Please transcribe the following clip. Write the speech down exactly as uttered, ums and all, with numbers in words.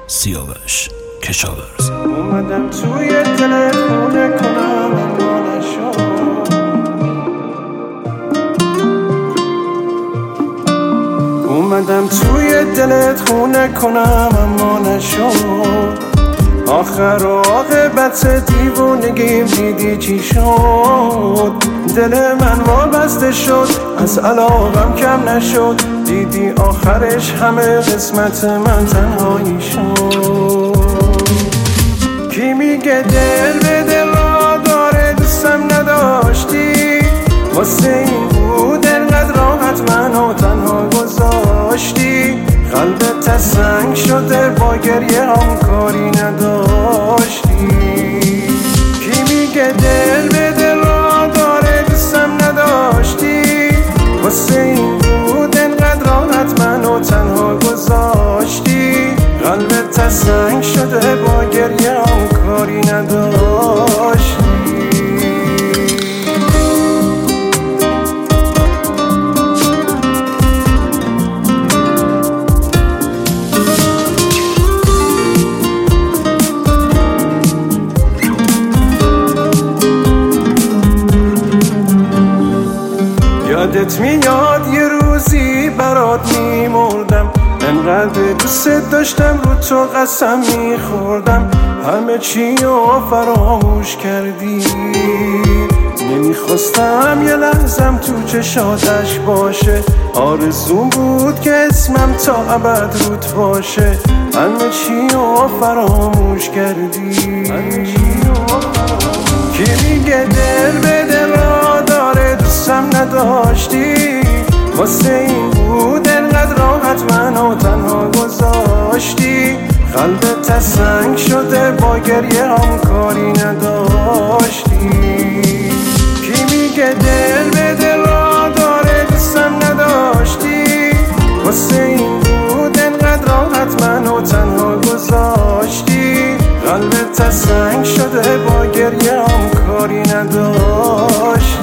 سیاوش کشاورز. اومدم توی دلت خونه کنم اما نشد، اومدم توی دلت خونه کنم اما نشد. آخر و عاقبت دیوونگیم دیدی چی شد؟ دل من وابسته شد، از علاقم کم نشد. دیدی آخرش همه قسمت من تنهایی شد. کی میگه دل به دل را داره دوستم نداشتی؟ واسه این بود انقدر راحت منو تنها گذاشتی. قلبت تسنگ شده با گریه هم کاری نداشتی. کی میگه دل به دل را داره دوستم نداشتی؟ واسه این بود انقدر راحت منو تنها گذاشتی. قلبت تسنگ شده با گریه هم کاری نداشتی. یادت میاد یه روزی برات میمردم، انقدر دوست داشتم رو تو قسم میخوردم. همه چی رو فراموش کردی، نمیخواستم یه لحظم تو چشاتش باشه. آرزوم بود که اسمم تا ابد روت باشه. همه چی رو فراموش کردی. کی میگه دل به دل را داره دوستم نداشتی؟ واسه این بود انقدر راحت منو تنها گذاشتی. قلبت تسنگ شده با گریه هم کاری نداشتی. کی میگه دل به دل را داره دوستم نداشتی؟ واسه این بود انقدر راحت منو تنها گذاشتی. قلبت تسنگ شده با گریه هم کاری نداشتی.